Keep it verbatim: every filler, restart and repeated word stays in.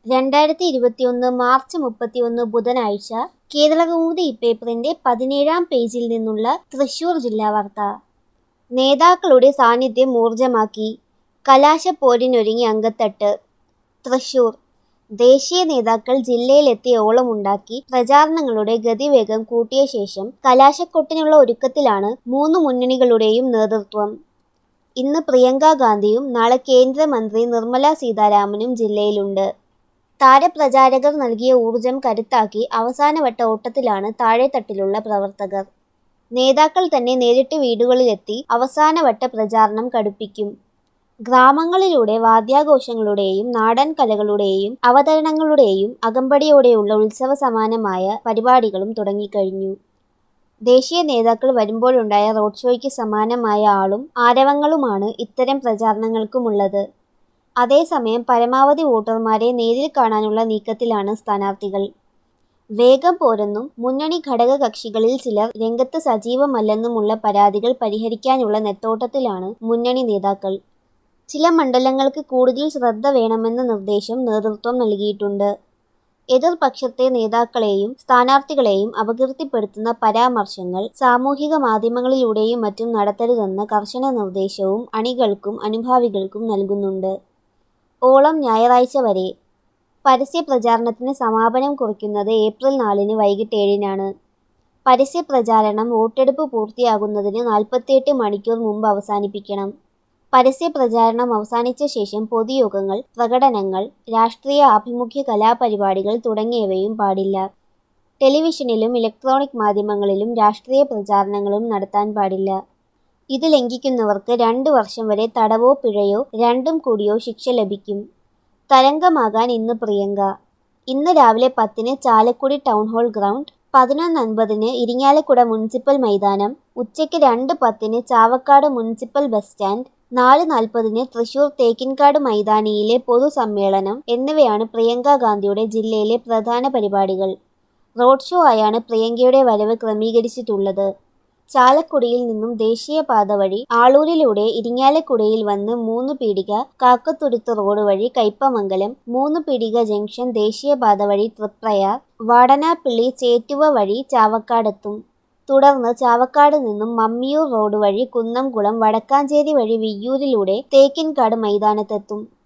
രണ്ടായിരത്തി ഇരുപത്തിയൊന്ന് മാർച്ച് മുപ്പത്തിയൊന്ന് ബുധനാഴ്ച കേരളകൗമുദി ഇപ്പേപ്പറിന്റെ പതിനേഴാം പേജിൽ നിന്നുള്ള തൃശൂർ ജില്ലാ വാർത്ത. നേതാക്കളുടെ സാന്നിധ്യം ഊർജ്ജമാക്കി കലാശപ്പോരിനൊരുങ്ങി അങ്കത്തട്ട്. തൃശൂർ ദേശീയ നേതാക്കൾ ജില്ലയിലെത്തി ഓളമുണ്ടാക്കി പ്രചാരണങ്ങളുടെ ഗതിവേഗം കൂട്ടിയ ശേഷം കലാശക്കൊട്ടിനുള്ള ഒരുക്കത്തിലാണ് മൂന്ന് മുന്നണികളുടെയും നേതൃത്വം. ഇന്ന് പ്രിയങ്ക ഗാന്ധിയും നാളെ കേന്ദ്രമന്ത്രി നിർമ്മല സീതാരാമനും ജില്ലയിലുണ്ട്. താരപ്രചാരകർ നൽകിയ ഊർജ്ജം കരുത്താക്കി അവസാനവട്ട ഓട്ടത്തിലാണ് താഴെത്തട്ടിലുള്ള പ്രവർത്തകർ. നേതാക്കൾ തന്നെ നേരിട്ട് വീടുകളിലെത്തി അവസാനവട്ട പ്രചാരണം കടുപ്പിക്കും. ഗ്രാമങ്ങളിലൂടെ വാദ്യാഘോഷങ്ങളുടെയും നാടൻ കലകളുടെയും അവതരണങ്ങളുടെയും അകമ്പടിയോടെയുള്ള ഉത്സവ സമാനമായ പരിപാടികളും തുടങ്ങിക്കഴിഞ്ഞു. ദേശീയ നേതാക്കൾ വരുമ്പോഴുണ്ടായ റോഡ് ഷോയ്ക്ക് സമാനമായ ആളും ആരവങ്ങളുമാണ് ഇത്തരം പ്രചാരണങ്ങൾക്കുമുള്ളത്. അതേസമയം പരമാവധി വോട്ടർമാരെ നേരിൽ കാണാനുള്ള നീക്കത്തിലാണ് സ്ഥാനാർത്ഥികൾ. വേഗം പോരെന്നും മുന്നണി ഘടക കക്ഷികളിൽ ചിലർ രംഗത്ത് സജീവമല്ലെന്നുമുള്ള പരാതികൾ പരിഹരിക്കാനുള്ള നെട്ടോട്ടത്തിലാണ് മുന്നണി നേതാക്കൾ. ചില മണ്ഡലങ്ങൾക്ക് കൂടുതൽ ശ്രദ്ധ വേണമെന്ന നിർദ്ദേശം നേതൃത്വം നൽകിയിട്ടുണ്ട്. എതിർപക്ഷത്തെ നേതാക്കളെയും സ്ഥാനാർത്ഥികളെയും അപകീർത്തിപ്പെടുത്തുന്ന പരാമർശങ്ങൾ സാമൂഹിക മാധ്യമങ്ങളിലൂടെയും മറ്റും നടത്തരുതെന്ന കർശന നിർദ്ദേശവും അണികൾക്കും അനുഭാവികൾക്കും നൽകുന്നുണ്ട്. ഓളം ഞായറാഴ്ച വരെ. പരസ്യപ്രചാരണത്തിന് സമാപനം കുറിക്കുന്നത് ഏപ്രിൽ നാലിന് വൈകിട്ട് ഏഴിനാണ്. പരസ്യപ്രചാരണം വോട്ടെടുപ്പ് പൂർത്തിയാകുന്നതിന് നാൽപ്പത്തിയെട്ട് മണിക്കൂർ മുമ്പ് അവസാനിപ്പിക്കണം. പരസ്യപ്രചാരണം അവസാനിച്ച ശേഷം പൊതുയോഗങ്ങൾ, പ്രകടനങ്ങൾ, രാഷ്ട്രീയ ആഭിമുഖ്യ കലാപരിപാടികൾ തുടങ്ങിയവയും പാടില്ല. ടെലിവിഷനിലും ഇലക്ട്രോണിക് മാധ്യമങ്ങളിലും രാഷ്ട്രീയ പ്രചാരണങ്ങളും നടത്താൻ പാടില്ല. ഇത് ലംഘിക്കുന്നവർക്ക് രണ്ട് വർഷം വരെ തടവോ പിഴയോ രണ്ടും കൂടിയോ ശിക്ഷ ലഭിക്കും. തരംഗമാകാൻ ഇന്ന് പ്രിയങ്ക. ഇന്ന് രാവിലെ പത്തിന് ചാലക്കുടി ടൗൺഹാൾ ഗ്രൗണ്ട്, പതിനൊന്ന് അൻപതിന് ഇരിങ്ങാലക്കുട മുനിസിപ്പൽ മൈതാനം, ഉച്ചയ്ക്ക് രണ്ട് പത്തിന് ചാവക്കാട് മുനിസിപ്പൽ ബസ് സ്റ്റാൻഡ്, നാല് നാൽപ്പതിന് തൃശൂർ തേക്കിൻകാട് മൈതാനിയിലെ പൊതുസമ്മേളനം എന്നിവയാണ് പ്രിയങ്ക ഗാന്ധിയുടെ ജില്ലയിലെ പ്രധാന പരിപാടികൾ. റോഡ് ഷോ ആയാണ് പ്രിയങ്കയുടെ വരവ് ക്രമീകരിച്ചിട്ടുള്ളത്. ചാലക്കുടിയിൽ നിന്നും ദേശീയപാത വഴി ആളൂരിലൂടെ ഇരിങ്ങാലക്കുടയിൽ വന്ന് മൂന്ന് പീടിക കാക്കത്തുരുത്ത് റോഡ് വഴി കയ്പമംഗലം, മൂന്ന് പീടിക ജംഗ്ഷൻ ദേശീയപാത വഴി തൃപ്രയാർ, വാടനാപ്പള്ളി ചേറ്റുവ വഴി ചാവക്കാടെത്തും. തുടർന്ന് ചാവക്കാട് നിന്നും മമ്മിയൂർ റോഡ് വഴി കുന്നംകുളം, വടക്കാഞ്ചേരി വഴി വിയ്യൂരിലൂടെ തേക്കിൻകാട് മൈതാനത്തെത്തും.